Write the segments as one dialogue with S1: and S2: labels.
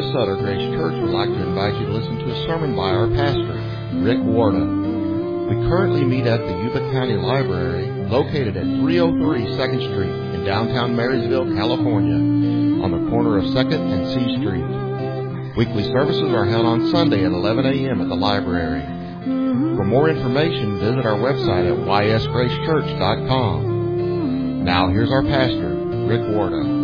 S1: of Sutter Grace Church would like to invite you to listen to a sermon by our pastor, Rick Warda. We currently meet at the Yuba County Library, located at 303 2nd Street in downtown Marysville, California, on the corner of 2nd and C Street. Weekly services are held on Sunday at 11 a.m. at the library. For more information, visit our website at ysgracechurch.com. Now here's our pastor, Rick Warda.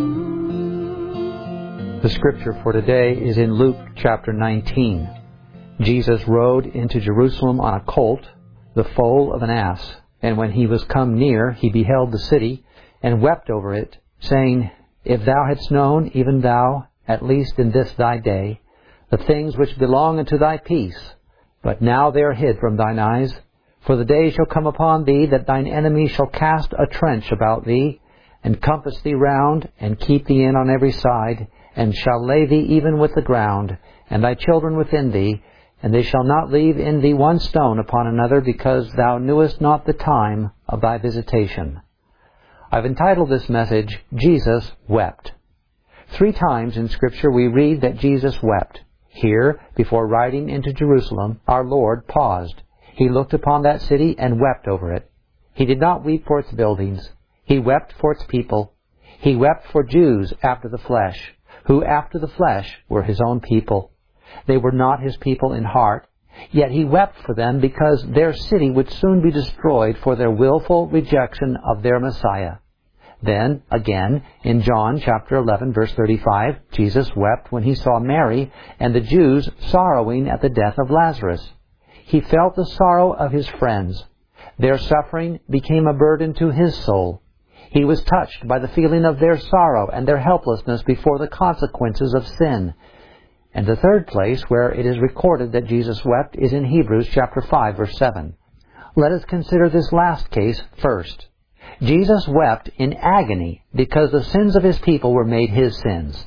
S2: The scripture for today is in Luke chapter 19. Jesus rode into Jerusalem on a colt, the foal of an ass. And when he was come near, he beheld the city, and wept over it, saying, If thou hadst known, even thou, at least in this thy day, the things which belong unto thy peace, but now they are hid from thine eyes. For the day shall come upon thee, that thine enemies shall cast a trench about thee, and compass thee round, and keep thee in on every side, and shall lay thee even with the ground, and thy children within thee, and they shall not leave in thee one stone upon another, because thou knewest not the time of thy visitation. I've entitled this message, Jesus Wept. 3 times in Scripture we read that Jesus wept. Here, before riding into Jerusalem, our Lord paused. He looked upon that city and wept over it. He did not weep for its buildings. He wept for its people. He wept for Jews after the flesh, who after the flesh were his own people. They were not his people in heart, yet he wept for them because their city would soon be destroyed for their willful rejection of their Messiah. Then, again, in John chapter 11, verse 35, Jesus wept when he saw Mary and the Jews sorrowing at the death of Lazarus. He felt the sorrow of his friends. Their suffering became a burden to his soul. He was touched by the feeling of their sorrow and their helplessness before the consequences of sin. And the third place where it is recorded that Jesus wept is in Hebrews chapter 5, verse 7. Let us consider this last case first. Jesus wept in agony because the sins of his people were made his sins.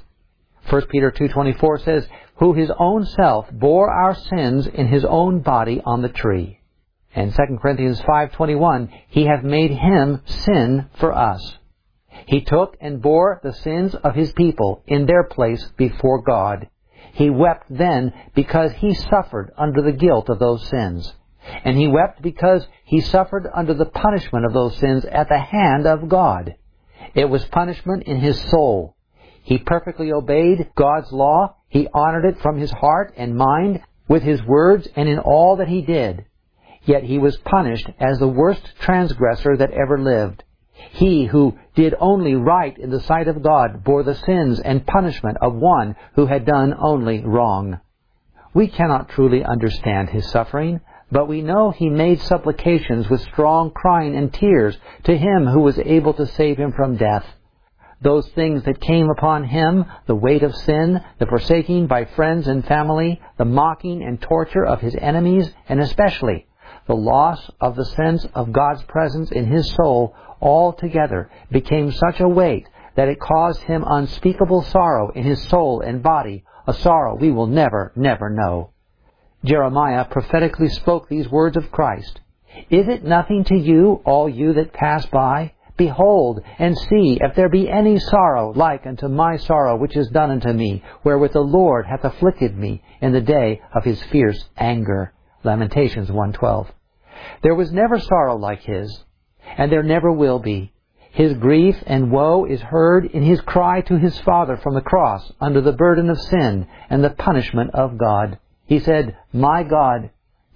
S2: 1 Peter 2:24 says, Who his own self bore our sins in his own body on the tree. And 2 Corinthians 5:21, He hath made him sin for us. He took and bore the sins of his people in their place before God. He wept then because he suffered under the guilt of those sins. And he wept because he suffered under the punishment of those sins at the hand of God. It was punishment in his soul. He perfectly obeyed God's law. He honored it from his heart and mind, with his words and in all that he did. Yet he was punished as the worst transgressor that ever lived. He who did only right in the sight of God bore the sins and punishment of one who had done only wrong. We cannot truly understand his suffering, but we know he made supplications with strong crying and tears to him who was able to save him from death. Those things that came upon him, the weight of sin, the forsaking by friends and family, the mocking and torture of his enemies, and especially the loss of the sense of God's presence in his soul, all together became such a weight that it caused him unspeakable sorrow in his soul and body, a sorrow we will never know. Jeremiah prophetically spoke these words of Christ. Is it nothing to you, all you that pass by? Behold, and see if there be any sorrow like unto my sorrow which is done unto me, wherewith the Lord hath afflicted me in the day of his fierce anger. Lamentations 1:12. There was never sorrow like his, and there never will be. His grief and woe is heard in his cry to his Father from the cross under the burden of sin and the punishment of God. He said, my God,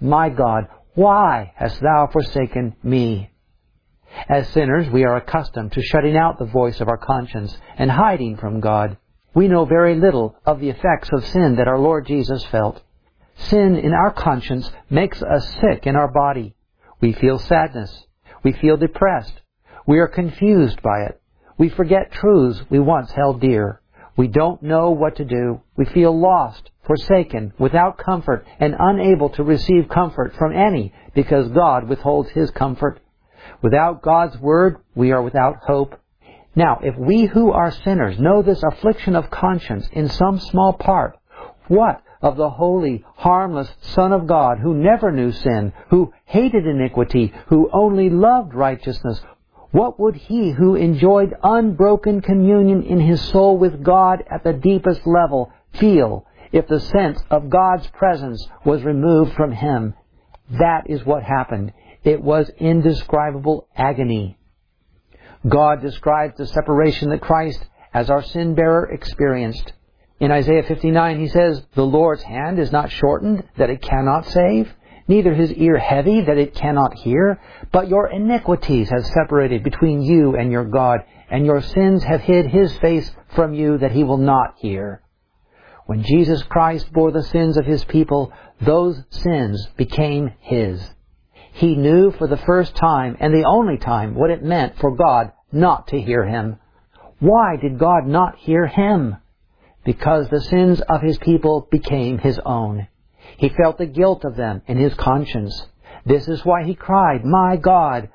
S2: why hast thou forsaken me? As sinners, we are accustomed to shutting out the voice of our conscience and hiding from God. We know very little of the effects of sin that our Lord Jesus felt. Sin in our conscience makes us sick in our body. We feel sadness. We feel depressed. We are confused by it. We forget truths we once held dear. We don't know what to do. We feel lost, forsaken, without comfort, and unable to receive comfort from any because God withholds His comfort. Without God's Word, we are without hope. Now, if we who are sinners know this affliction of conscience in some small part, what of the holy, harmless Son of God who never knew sin, who hated iniquity, who only loved righteousness? What would he who enjoyed unbroken communion in his soul with God at the deepest level feel if the sense of God's presence was removed from him. That is what happened. It was indescribable agony. God describes the separation that Christ, as our sin-bearer, experienced. In Isaiah 59, he says, "The Lord's hand is not shortened, that it cannot save, neither his ear heavy, that it cannot hear. But your iniquities have separated between you and your God, and your sins have hid his face from you, that he will not hear." When Jesus Christ bore the sins of his people, those sins became his. He knew for the first time, and the only time, what it meant for God not to hear him. Why did God not hear him? Because the sins of his people became his own. He felt the guilt of them in his conscience. This is why he cried, my God,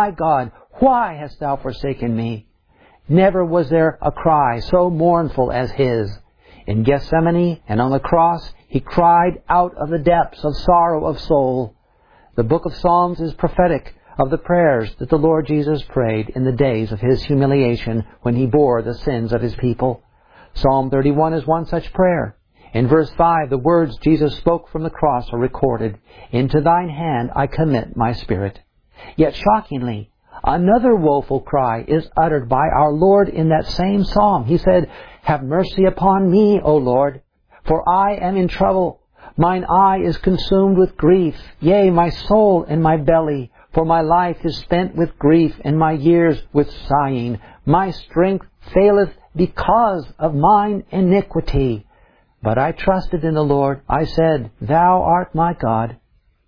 S2: why hast thou forsaken me?" Never was there a cry so mournful as his. In Gethsemane and on the cross, he cried out of the depths of sorrow of soul. The book of Psalms is prophetic of the prayers that the Lord Jesus prayed in the days of his humiliation when he bore the sins of his people. Psalm 31 is one such prayer. In verse 5, the words Jesus spoke from the cross are recorded. "Into thine hand I commit my spirit." Yet shockingly, another woeful cry is uttered by our Lord in that same psalm. He said, "Have mercy upon me, O Lord, for I am in trouble. Mine eye is consumed with grief, yea, my soul in my belly. For my life is spent with grief, and my years with sighing. My strength faileth because of mine iniquity. But I trusted in the Lord. I said, Thou art my God."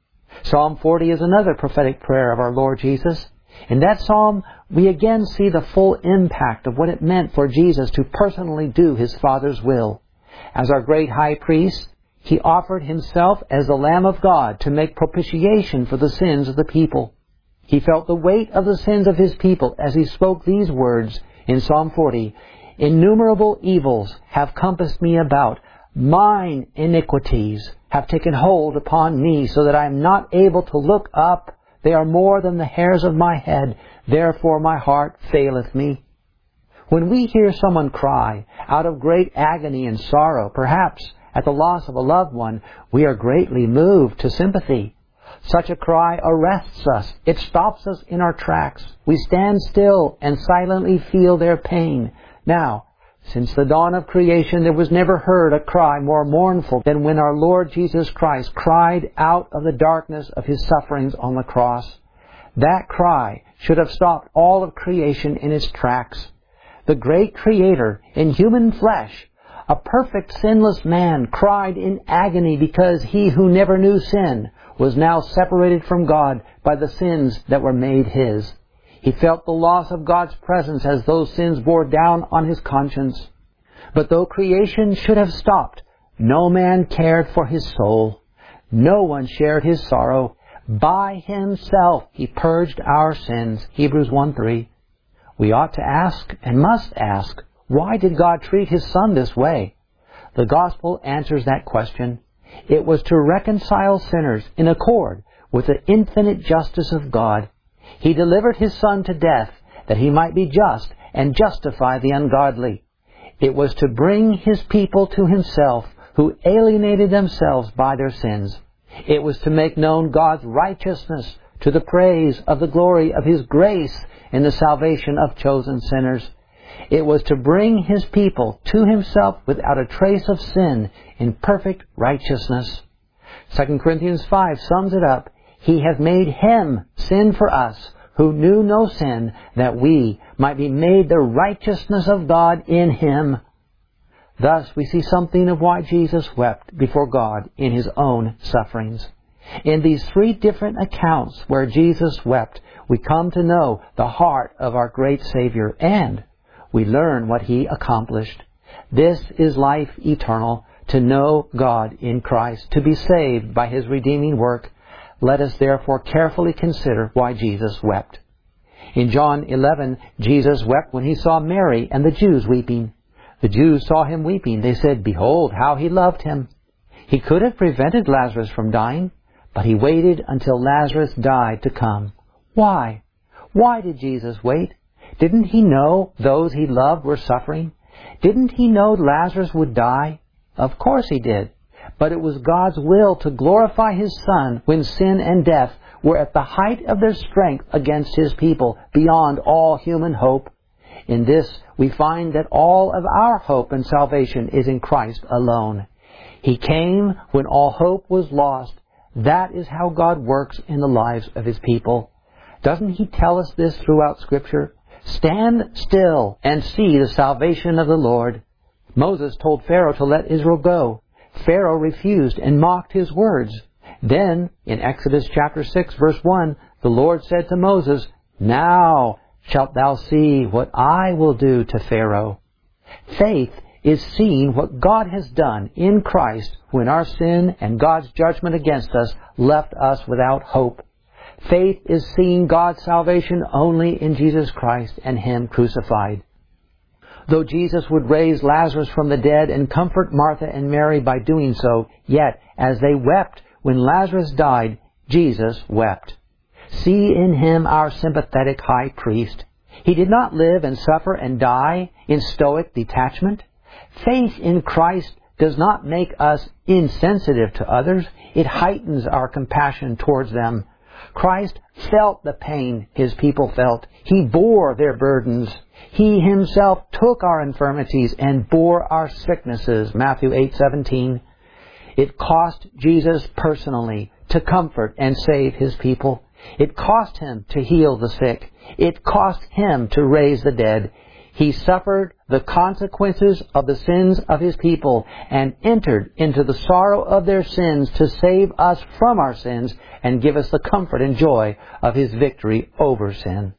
S2: Psalm 40 is another prophetic prayer of our Lord Jesus. In that psalm, we again see the full impact of what it meant for Jesus to personally do his Father's will. As our great high priest, he offered himself as the Lamb of God to make propitiation for the sins of the people. He felt the weight of the sins of his people as he spoke these words in Psalm 40, "Innumerable evils have compassed me about. Mine iniquities have taken hold upon me, so that I am not able to look up. They are more than the hairs of my head. Therefore my heart faileth me." When we hear someone cry out of great agony and sorrow, perhaps at the loss of a loved one, we are greatly moved to sympathy. Such a cry arrests us. It stops us in our tracks. We stand still and silently feel their pain. Now, since the dawn of creation, there was never heard a cry more mournful than when our Lord Jesus Christ cried out of the darkness of his sufferings on the cross. That cry should have stopped all of creation in its tracks. The great Creator in human flesh, a perfect sinless man, cried in agony because he who never knew sin was now separated from God by the sins that were made his. He felt the loss of God's presence as those sins bore down on his conscience. But though creation should have stopped, no man cared for his soul. No one shared his sorrow. By himself he purged our sins. Hebrews 1:3. We ought to ask and must ask, why did God treat his Son this way? The Gospel answers that question. It was to reconcile sinners in accord with the infinite justice of God. He delivered his Son to death that he might be just and justify the ungodly. It was to bring his people to himself who alienated themselves by their sins. It was to make known God's righteousness to the praise of the glory of his grace in the salvation of chosen sinners. It was to bring his people to himself without a trace of sin in perfect righteousness. 2 Corinthians 5 sums it up. He hath made him sin for us, who knew no sin, that we might be made the righteousness of God in him. Thus we see something of why Jesus wept before God in his own sufferings. In these three different accounts where Jesus wept, we come to know the heart of our great Savior, and we learn what he accomplished. This is life eternal, to know God in Christ, to be saved by his redeeming work. Let us therefore carefully consider why Jesus wept. In John 11, Jesus wept when he saw Mary and the Jews weeping. The Jews saw him weeping. They said, "Behold, how he loved him." He could have prevented Lazarus from dying, but he waited until Lazarus died to come. Why? Why did Jesus wait? Didn't he know those he loved were suffering? Didn't he know Lazarus would die? Of course He did. But it was God's will to glorify His Son when sin and death were at the height of their strength against His people, beyond all human hope. In this, we find that all of our hope and salvation is in Christ alone. He came when all hope was lost. That is how God works in the lives of His people. Doesn't He tell us this throughout Scripture? Stand still and see the salvation of the Lord. Moses told Pharaoh to let Israel go. Pharaoh refused and mocked his words. Then, in Exodus chapter 6, verse 1, the Lord said to Moses, "Now shalt thou see what I will do to Pharaoh." Faith is seeing what God has done in Christ when our sin and God's judgment against us left us without hope. Faith is seeing God's salvation only in Jesus Christ and Him crucified. Though Jesus would raise Lazarus from the dead and comfort Martha and Mary by doing so, yet as they wept when Lazarus died, Jesus wept. See in Him our sympathetic high priest. He did not live and suffer and die in stoic detachment. Faith in Christ does not make us insensitive to others. It heightens our compassion towards them. Christ felt the pain His people felt. He bore their burdens. He Himself took our infirmities and bore our sicknesses. Matthew 8:17. It cost Jesus personally to comfort and save His people. It cost Him to heal the sick. It cost Him to raise the dead. He suffered the consequences of the sins of His people and entered into the sorrow of their sins to save us from our sins and give us the comfort and joy of His victory over sin.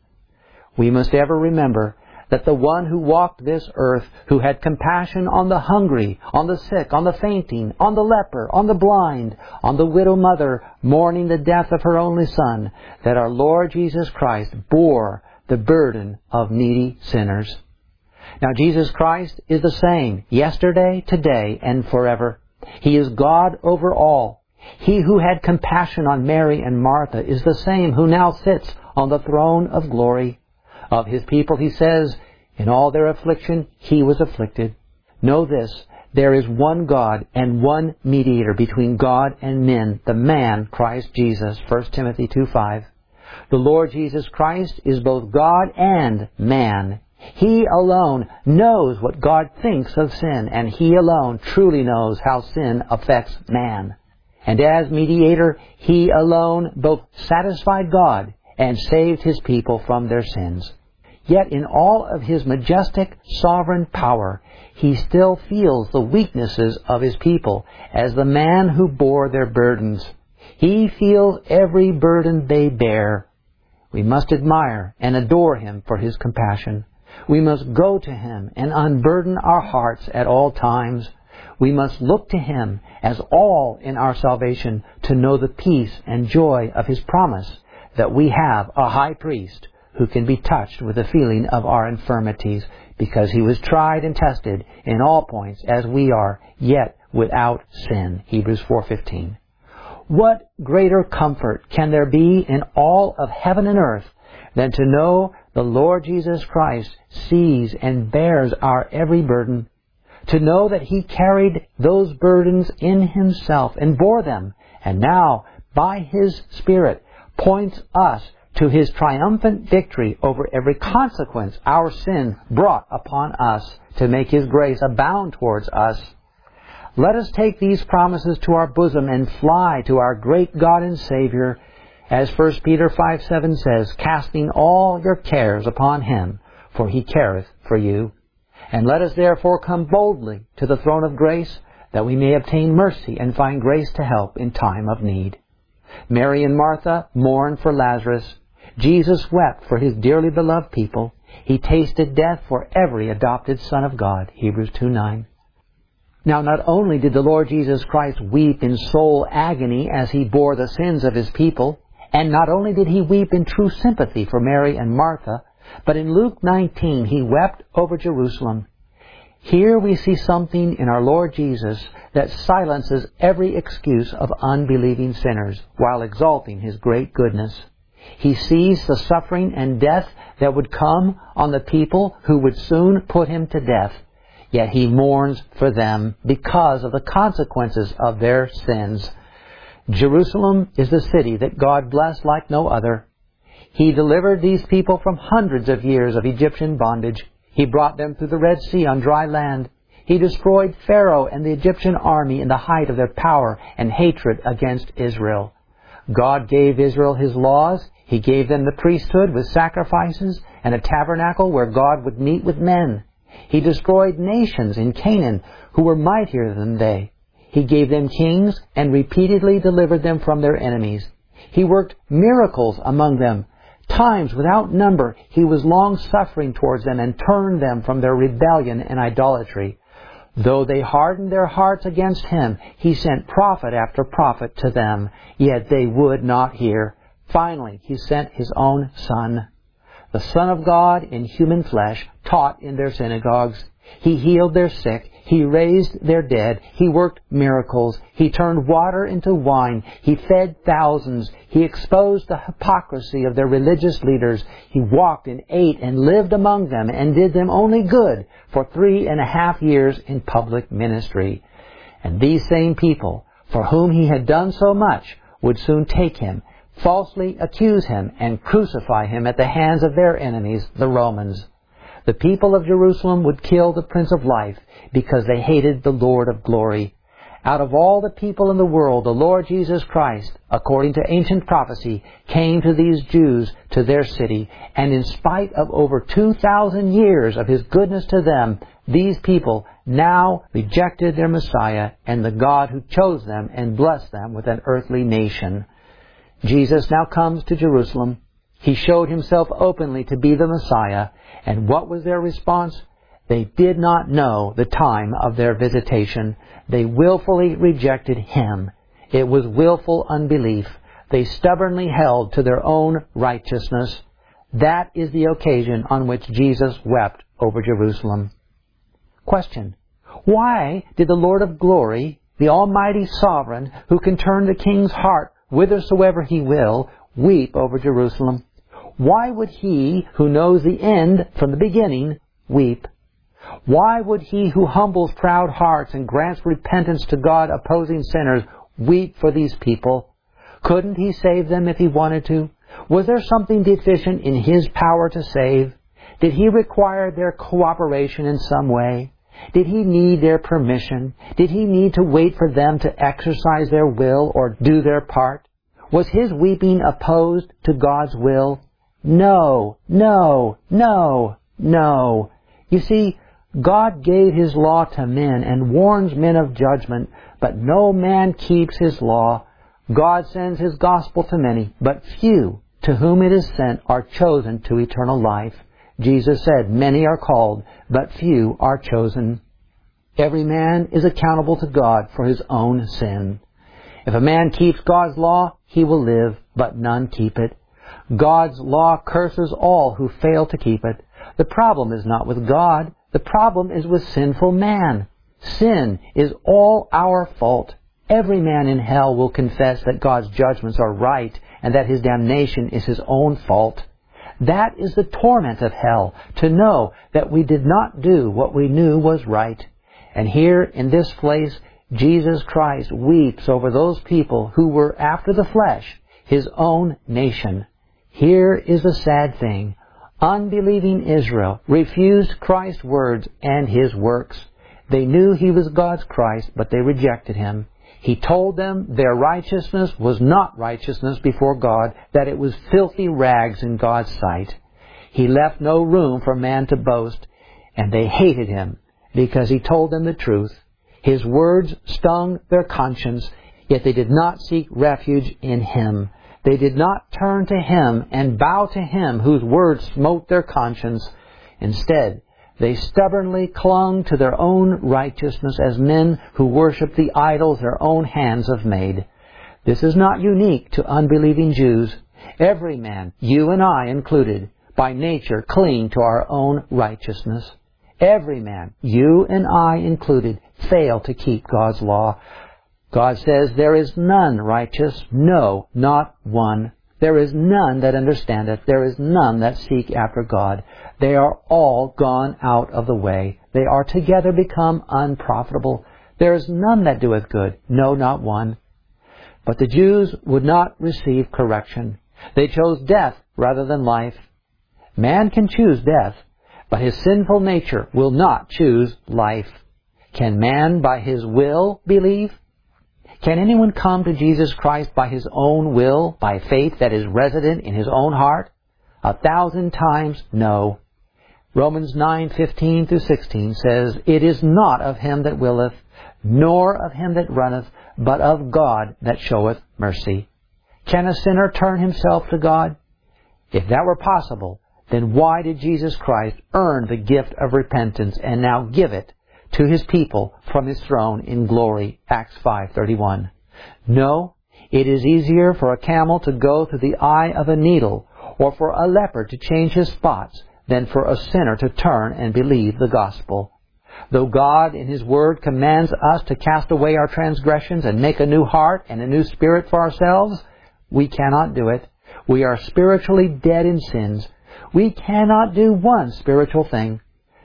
S2: We must ever remember that the one who walked this earth, who had compassion on the hungry, on the sick, on the fainting, on the leper, on the blind, on the widow mother mourning the death of her only son, that our Lord Jesus Christ bore the burden of needy sinners. Now Jesus Christ is the same yesterday, today, and forever. He is God over all. He who had compassion on Mary and Martha is the same who now sits on the throne of glory. Of His people He says, "In all their affliction He was afflicted." Know this, there is one God and one mediator between God and men, the man Christ Jesus. 1 Timothy 2:5. The Lord Jesus Christ is both God and man. He alone knows what God thinks of sin, and He alone truly knows how sin affects man. And as mediator, He alone both satisfied God and saved His people from their sins. Yet in all of His majestic sovereign power, He still feels the weaknesses of His people as the man who bore their burdens. He feels every burden they bear. We must admire and adore Him for His compassion. We must go to Him and unburden our hearts at all times. We must look to Him as all in our salvation to know the peace and joy of His promise that we have a high priest who can be touched with the feeling of our infirmities, because He was tried and tested in all points as we are, yet without sin. Hebrews 4:15. What greater comfort can there be in all of heaven and earth than to know the Lord Jesus Christ sees and bears our every burden? To know that He carried those burdens in Himself and bore them, and now, by His Spirit, points us to His triumphant victory over every consequence our sin brought upon us, to make His grace abound towards us. Let us take these promises to our bosom and fly to our great God and Savior, as 1 Peter 5:7 says, "Casting all your cares upon Him, for He careth for you." And let us therefore come boldly to the throne of grace, that we may obtain mercy and find grace to help in time of need. Mary and Martha mourned for Lazarus. Jesus wept for His dearly beloved people. He tasted death for every adopted son of God. Hebrews 2:9. Now, not only did the Lord Jesus Christ weep in soul agony as He bore the sins of His people, and not only did He weep in true sympathy for Mary and Martha, but in Luke 19 He wept over Jerusalem. Here we see something in our Lord Jesus that silences every excuse of unbelieving sinners while exalting His great goodness. He sees the suffering and death that would come on the people who would soon put Him to death. yet He mourns for them because of the consequences of their sins. Jerusalem is the city that God blessed like no other. He delivered these people from hundreds of years of Egyptian bondage. He brought them through the Red Sea on dry land. He destroyed Pharaoh and the Egyptian army in the height of their power and hatred against Israel. God gave Israel His laws. He gave them the priesthood with sacrifices and a tabernacle where God would meet with men. He destroyed nations in Canaan who were mightier than they. He gave them kings and repeatedly delivered them from their enemies. He worked miracles among them. Times without number He was long-suffering towards them and turned them from their rebellion and idolatry. Though they hardened their hearts against Him, He sent prophet after prophet to them, yet they would not hear. Finally, He sent His own Son. The Son of God in human flesh taught in their synagogues. He healed their sick. He raised their dead. He worked miracles. He turned water into wine. He fed thousands. He exposed the hypocrisy of their religious leaders. He walked and ate and lived among them and did them only good for 3.5 years in public ministry. And these same people, for whom He had done so much, would soon take Him, falsely accuse Him, and crucify Him at the hands of their enemies, the Romans. The people of Jerusalem would kill the Prince of Life because they hated the Lord of glory. Out of all the people in the world, the Lord Jesus Christ, according to ancient prophecy, came to these Jews, to their city, and in spite of over 2,000 years of His goodness to them, these people now rejected their Messiah and the God who chose them and blessed them with an earthly nation. Jesus now comes to Jerusalem. He showed Himself openly to be the Messiah, and what was their response? They did not know the time of their visitation. They willfully rejected Him. It was willful unbelief. They stubbornly held to their own righteousness. That is the occasion on which Jesus wept over Jerusalem. Question: why did the Lord of glory, the Almighty Sovereign, who can turn the king's heart whithersoever He will, weep over Jerusalem? Why would He who knows the end from the beginning weep? Why would He who humbles proud hearts and grants repentance to God opposing sinners weep for these people? Couldn't He save them if He wanted to? Was there something deficient in His power to save? Did He require their cooperation in some way? Did He need their permission? Did He need to wait for them to exercise their will or do their part? Was His weeping opposed to God's will? No, no, no, no. You see, God gave His law to men and warns men of judgment, but no man keeps His law. God sends His gospel to many, but few to whom it is sent are chosen to eternal life. Jesus said, "Many are called, but few are chosen." Every man is accountable to God for his own sin. If a man keeps God's law, he will live, but none keep it. God's law curses all who fail to keep it. The problem is not with God. The problem is with sinful man. Sin is all our fault. Every man in hell will confess that God's judgments are right and that his damnation is his own fault. That is the torment of hell, to know that we did not do what we knew was right. And here in this place, Jesus Christ weeps over those people who were after the flesh, His own nation. Here is the sad thing. Unbelieving Israel refused Christ's words and His works. They knew He was God's Christ, but they rejected Him. He told them their righteousness was not righteousness before God, that it was filthy rags in God's sight. He left no room for man to boast, and they hated Him because He told them the truth. His words stung their conscience, yet they did not seek refuge in Him. They did not turn to Him and bow to Him whose words smote their conscience. Instead, they stubbornly clung to their own righteousness as men who worship the idols their own hands have made. This is not unique to unbelieving Jews. Every man, you and I included, by nature cling to our own righteousness. Every man, you and I included, fail to keep God's law. God says, "There is none righteous, no, not one. There is none that understandeth, there is none that seek after God. They are all gone out of the way. They are together become unprofitable. There is none that doeth good, no, not one. But the Jews would not receive correction. They chose death rather than life. Man can choose death, but his sinful nature will not choose life. Can man by his will believe? Can anyone come to Jesus Christ by his own will, by faith that is resident in his own heart? 1,000 times no. Romans 9:15-16 says, It is not of him that willeth, nor of him that runneth, but of God that showeth mercy. Can a sinner turn himself to God? If that were possible, then why did Jesus Christ earn the gift of repentance and now give it to His people from His throne in glory? Acts 5:31. No, it is easier for a camel to go through the eye of a needle or for a leopard to change his spots than for a sinner to turn and believe the gospel. Though God in His Word commands us to cast away our transgressions and make a new heart and a new spirit for ourselves, we cannot do it. We are spiritually dead in sins. We cannot do one spiritual thing.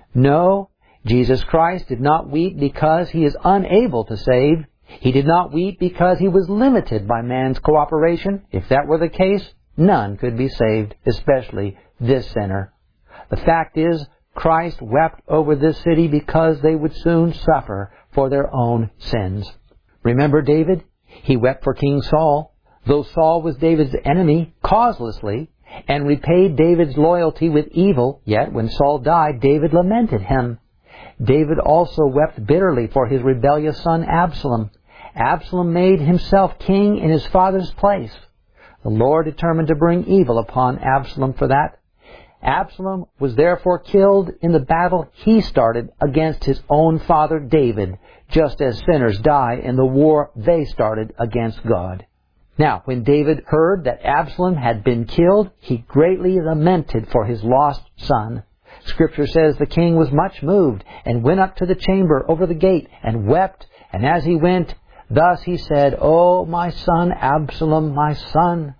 S2: No, Jesus Christ did not weep because He is unable to save. He did not weep because He was limited by man's cooperation. If that were the case, none could be saved, especially this sinner. The fact is, Christ wept over this city because they would soon suffer for their own sins. Remember David? He wept for King Saul. Though Saul was David's enemy causelessly and repaid David's loyalty with evil, yet when Saul died, David lamented him. David also wept bitterly for his rebellious son Absalom. Absalom made himself king in his father's place. The Lord determined to bring evil upon Absalom for that. Absalom was therefore killed in the battle he started against his own father David, just as sinners die in the war they started against God. Now, when David heard that Absalom had been killed, he greatly lamented for his lost son. Scripture says the king was much moved and went up to the chamber over the gate and wept. And as he went, thus he said, O my son Absalom, my son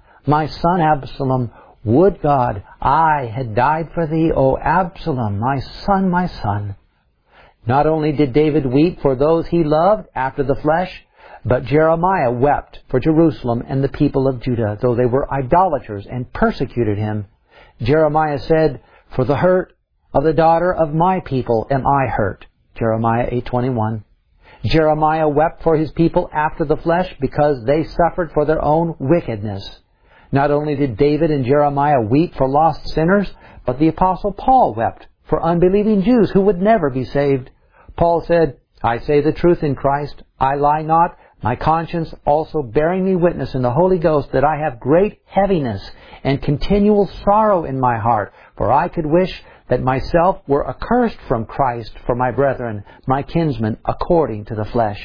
S2: Absalom, would God I had died for thee, O Absalom, my son, my son. Not only did David weep for those he loved after the flesh, but Jeremiah wept for Jerusalem and the people of Judah, though they were idolaters and persecuted him. Jeremiah said, For the hurt of the daughter of my people am I hurt. Jeremiah 8:21. Jeremiah wept for his people after the flesh because they suffered for their own wickedness. Not only did David and Jeremiah weep for lost sinners, but the Apostle Paul wept for unbelieving Jews who would never be saved. Paul said, I say the truth in Christ, I lie not, my conscience also bearing me witness in the Holy Ghost that I have great heaviness and continual sorrow in my heart, for I could wish that myself were accursed from Christ for my brethren, my kinsmen, according to the flesh.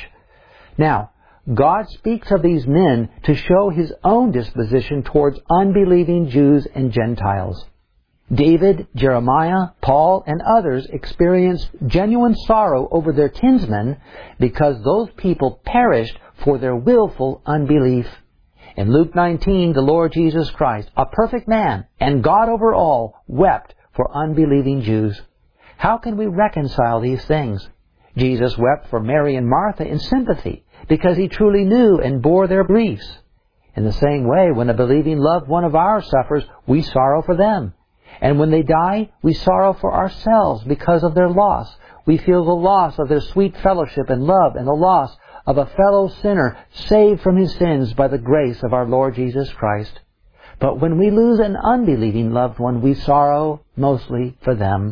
S2: Now, God speaks of these men to show His own disposition towards unbelieving Jews and Gentiles. David, Jeremiah, Paul, and others experienced genuine sorrow over their kinsmen because those people perished for their willful unbelief. In Luke 19, the Lord Jesus Christ, a perfect man and God over all, wept for unbelieving Jews. How can we reconcile these things? Jesus wept for Mary and Martha in sympathy because He truly knew and bore their griefs. In the same way, when a believing loved one of ours suffers, we sorrow for them. And when they die, we sorrow for ourselves because of their loss. We feel the loss of their sweet fellowship and love and the loss of a fellow sinner saved from his sins by the grace of our Lord Jesus Christ. But when we lose an unbelieving loved one, we sorrow mostly for them.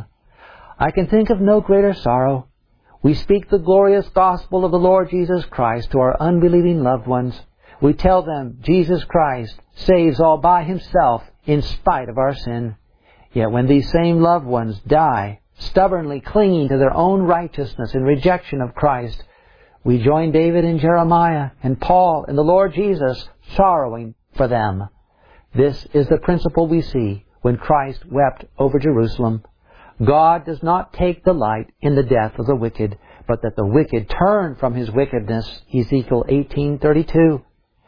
S2: I can think of no greater sorrow. We speak the glorious gospel of the Lord Jesus Christ to our unbelieving loved ones. We tell them Jesus Christ saves all by Himself in spite of our sin. Yet when these same loved ones die, stubbornly clinging to their own righteousness in rejection of Christ, we join David and Jeremiah and Paul and the Lord Jesus sorrowing for them. This is the principle we see when Christ wept over Jerusalem. God does not take delight in the death of the wicked, but that the wicked turn from his wickedness. Ezekiel 18:32.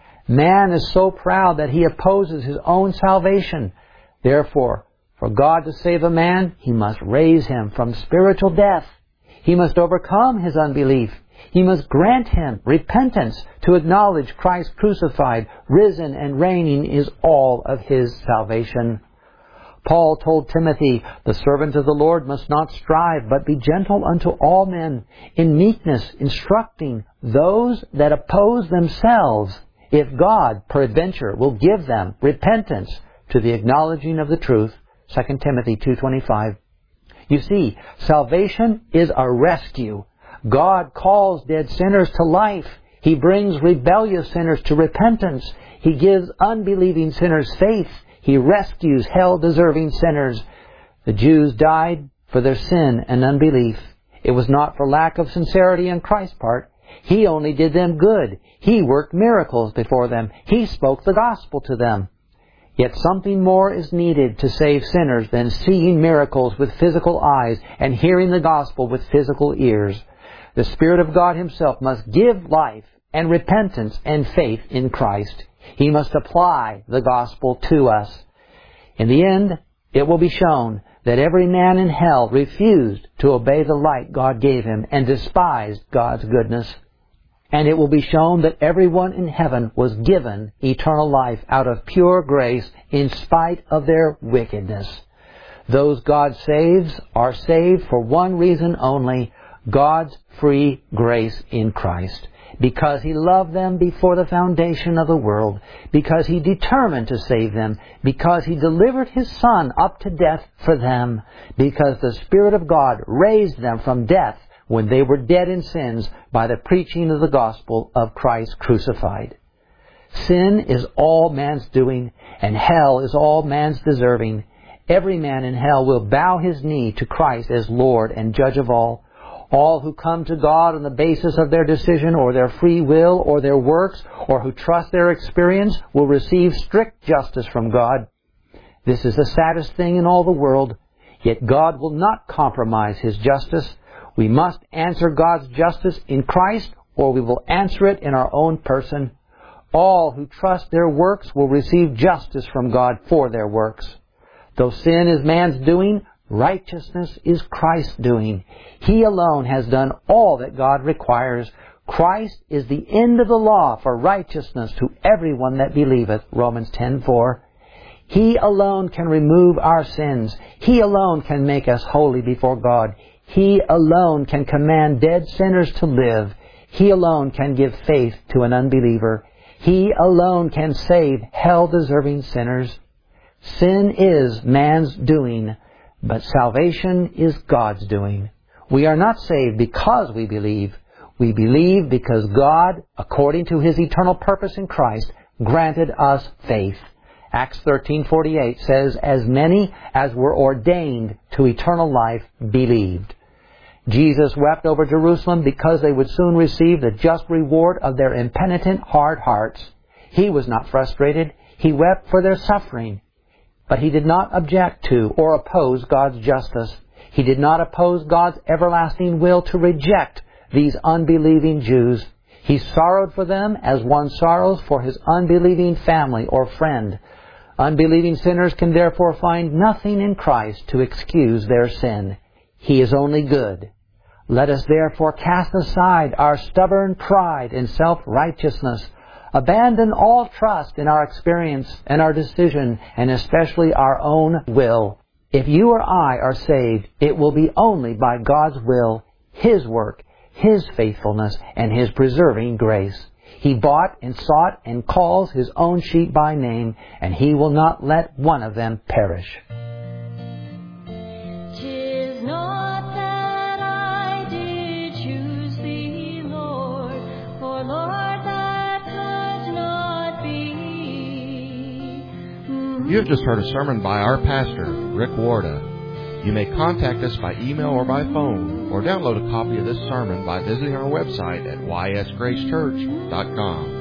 S2: Man is so proud that he opposes his own salvation. Therefore, for God to save a man, He must raise him from spiritual death. He must overcome his unbelief. He must grant him repentance to acknowledge Christ crucified, risen, and reigning is all of his salvation. Paul told Timothy, "The servant of the Lord must not strive, but be gentle unto all men, in meekness instructing those that oppose themselves, if God, peradventure, will give them repentance to the acknowledging of the truth." 2 Timothy 2:25. You see, salvation is a rescue. God calls dead sinners to life. He brings rebellious sinners to repentance. He gives unbelieving sinners faith. He rescues hell-deserving sinners. The Jews died for their sin and unbelief. It was not for lack of sincerity on Christ's part. He only did them good. He worked miracles before them. He spoke the gospel to them. Yet something more is needed to save sinners than seeing miracles with physical eyes and hearing the gospel with physical ears. The Spirit of God Himself must give life and repentance and faith in Christ. He must apply the gospel to us. In the end, it will be shown that every man in hell refused to obey the light God gave him and despised God's goodness. And it will be shown that everyone in heaven was given eternal life out of pure grace in spite of their wickedness. Those God saves are saved for one reason only: God's free grace in Christ. Because He loved them before the foundation of the world. Because He determined to save them. Because He delivered His Son up to death for them. Because the Spirit of God raised them from death when they were dead in sins by the preaching of the gospel of Christ crucified. Sin is all man's doing, and hell is all man's deserving. Every man in hell will bow his knee to Christ as Lord and Judge of all. All who come to God on the basis of their decision or their free will or their works, or who trust their experience, will receive strict justice from God. This is the saddest thing in all the world. Yet God will not compromise His justice. We must answer God's justice in Christ, or we will answer it in our own person. All who trust their works will receive justice from God for their works. Though sin is man's doing, righteousness is Christ's doing. He alone has done all that God requires. Christ is the end of the law for righteousness to everyone that believeth. Romans 10:4. He alone can remove our sins. He alone can make us holy before God. He alone can command dead sinners to live. He alone can give faith to an unbeliever. He alone can save hell-deserving sinners. Sin is man's doing, but salvation is God's doing. We are not saved because we believe. We believe because God, according to His eternal purpose in Christ, granted us faith. Acts 13:48 says, "As many as were ordained to eternal life believed." Jesus wept over Jerusalem because they would soon receive the just reward of their impenitent hard hearts. He was not frustrated. He wept for their suffering. But He did not object to or oppose God's justice. He did not oppose God's everlasting will to reject these unbelieving Jews. He sorrowed for them as one sorrows for his unbelieving family or friend. Unbelieving sinners can therefore find nothing in Christ to excuse their sin. He is only good. Let us therefore cast aside our stubborn pride and self-righteousness. Abandon all trust in our experience and our decision, and especially our own will. If you or I are saved, it will be only by God's will, His work, His faithfulness, and His preserving grace. He bought and sought and calls His own sheep by name, and He will not let one of them perish.
S1: You have just heard a sermon by our pastor, Rick Warda. You may contact us by email or by phone, or download a copy of this sermon by visiting our website at ysgracechurch.com.